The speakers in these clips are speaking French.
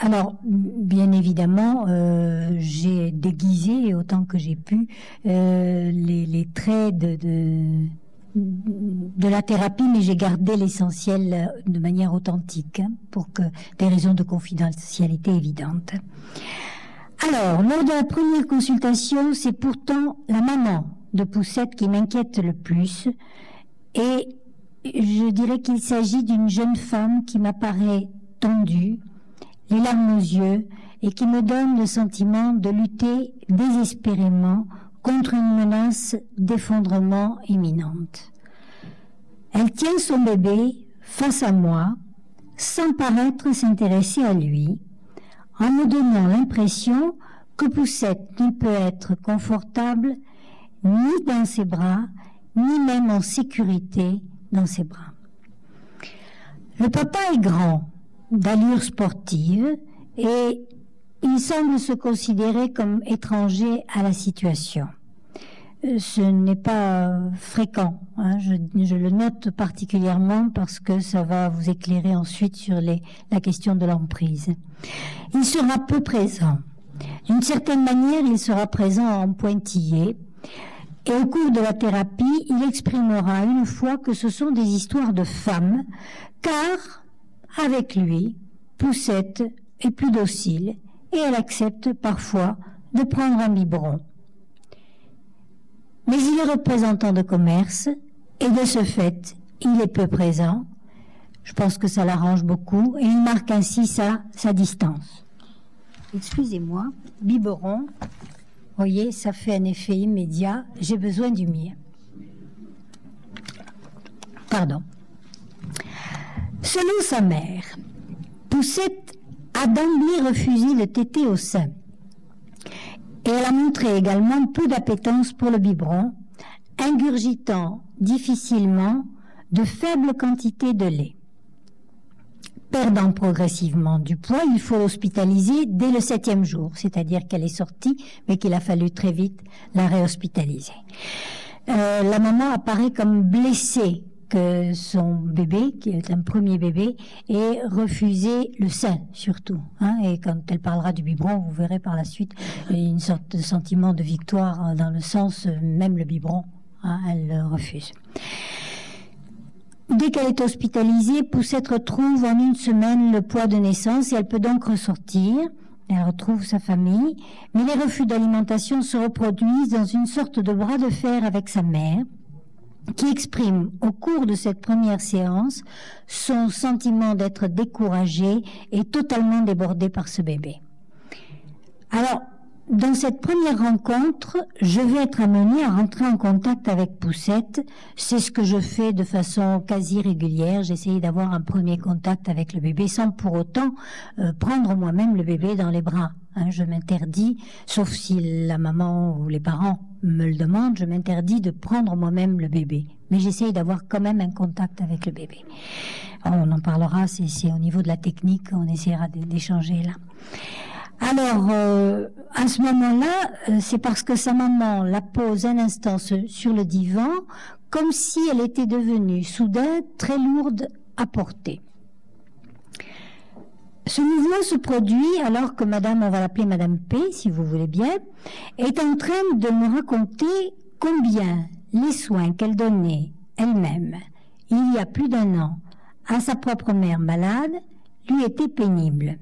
Alors, bien évidemment, j'ai déguisé autant que j'ai pu les traits de la thérapie, mais j'ai gardé l'essentiel de manière authentique, pour que des raisons de confidentialité évidentes. Alors, lors de la première consultation, c'est pourtant la maman de Poussette qui m'inquiète le plus, et je dirais qu'il s'agit d'une jeune femme qui m'apparaît tendue, les larmes aux yeux, et qui me donne le sentiment de lutter désespérément contre une menace d'effondrement imminente. Elle tient son bébé face à moi, sans paraître s'intéresser à lui, en me donnant l'impression que Poussette ne peut être confortable ni dans ses bras, ni même en sécurité dans ses bras. Le papa est grand, d'allure sportive, et il semble se considérer comme étranger à la situation. Ce n'est pas fréquent, hein, je le note particulièrement parce que ça va vous éclairer ensuite sur la question de l'emprise. Il sera peu présent. D'une certaine manière, il sera présent en pointillé, et au cours de la thérapie, il exprimera une fois que ce sont des histoires de femmes, car, avec lui, Poussette est plus docile, et elle accepte parfois de prendre un biberon. Mais il est représentant de commerce, et de ce fait, il est peu présent. Je pense que ça l'arrange beaucoup, et il marque ainsi sa distance. Excusez-moi, biberon, voyez, ça fait un effet immédiat, j'ai besoin du mien. Pardon. Selon sa mère, Poussette a d'emblée refusé le tété au sein. Et elle a montré également peu d'appétence pour le biberon, ingurgitant difficilement de faibles quantités de lait. Perdant progressivement du poids, il faut l'hospitaliser dès le 7e jour, c'est-à-dire qu'elle est sortie, mais qu'il a fallu très vite la réhospitaliser. La maman apparaît comme blessée que son bébé, qui est un premier bébé, ait refusé le sein surtout. Hein, et quand elle parlera du biberon, vous verrez par la suite une sorte de sentiment de victoire dans le sens, même le biberon, hein, elle le refuse. Dès qu'elle est hospitalisée, Poussette retrouve en une semaine le poids de naissance et elle peut donc ressortir. Elle retrouve sa famille, mais les refus d'alimentation se reproduisent dans une sorte de bras de fer avec sa mère, qui exprime au cours de cette première séance son sentiment d'être découragée et totalement débordée par ce bébé. Alors, dans cette première rencontre, je vais être amenée à rentrer en contact avec Poussette. C'est ce que je fais de façon quasi régulière. J'essaye d'avoir un premier contact avec le bébé sans pour autant prendre moi-même le bébé dans les bras. Hein, je m'interdis, sauf si la maman ou les parents me le demandent, je m'interdis de prendre moi-même le bébé. Mais j'essaye d'avoir quand même un contact avec le bébé. On en parlera, c'est au niveau de la technique, on essaiera d'échanger là. Alors, à ce moment-là, c'est parce que sa maman la pose un instant sur le divan, comme si elle était devenue soudain très lourde à porter. Ce mouvement se produit alors que madame, on va l'appeler madame P, si vous voulez bien, est en train de me raconter combien les soins qu'elle donnait elle-même, il y a plus d'1 an, à sa propre mère malade, lui étaient pénibles.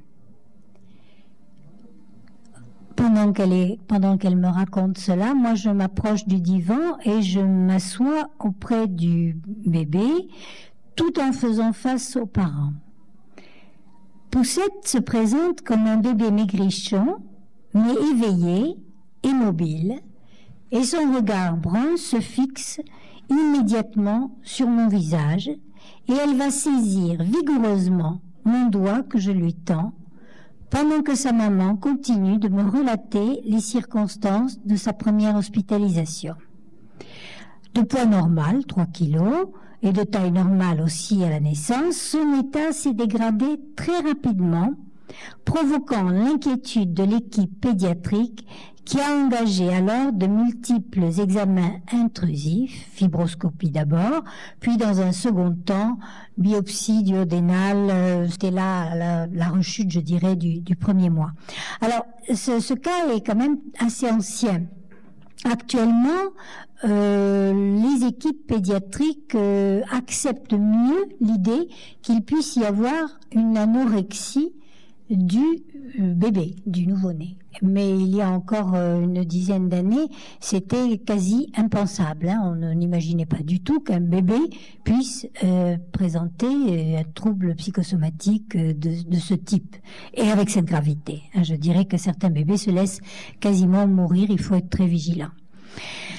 Pendant qu'elle me raconte cela, moi je m'approche du divan et je m'assois auprès du bébé, tout en faisant face aux parents. Poussette se présente comme un bébé maigrichon, mais éveillé et mobile, et son regard brun se fixe immédiatement sur mon visage, et elle va saisir vigoureusement mon doigt que je lui tends, pendant que sa maman continue de me relater les circonstances de sa première hospitalisation. De poids normal, 3 kilos, et de taille normale aussi à la naissance, son état s'est dégradé très rapidement, provoquant l'inquiétude de l'équipe pédiatrique qui a engagé alors de multiples examens intrusifs, fibroscopie d'abord, puis dans un second temps, biopsie duodénale, c'était là la rechute, je dirais, du premier mois. Alors, ce cas est quand même assez ancien. Actuellement, les équipes pédiatriques acceptent mieux l'idée qu'il puisse y avoir une anorexie du bébé, du nouveau-né. Mais il y a encore une dizaine d'années, c'était quasi impensable. On n'imaginait pas du tout qu'un bébé puisse présenter un trouble psychosomatique de ce type, et avec cette gravité. Je dirais que certains bébés se laissent quasiment mourir, il faut être très vigilant.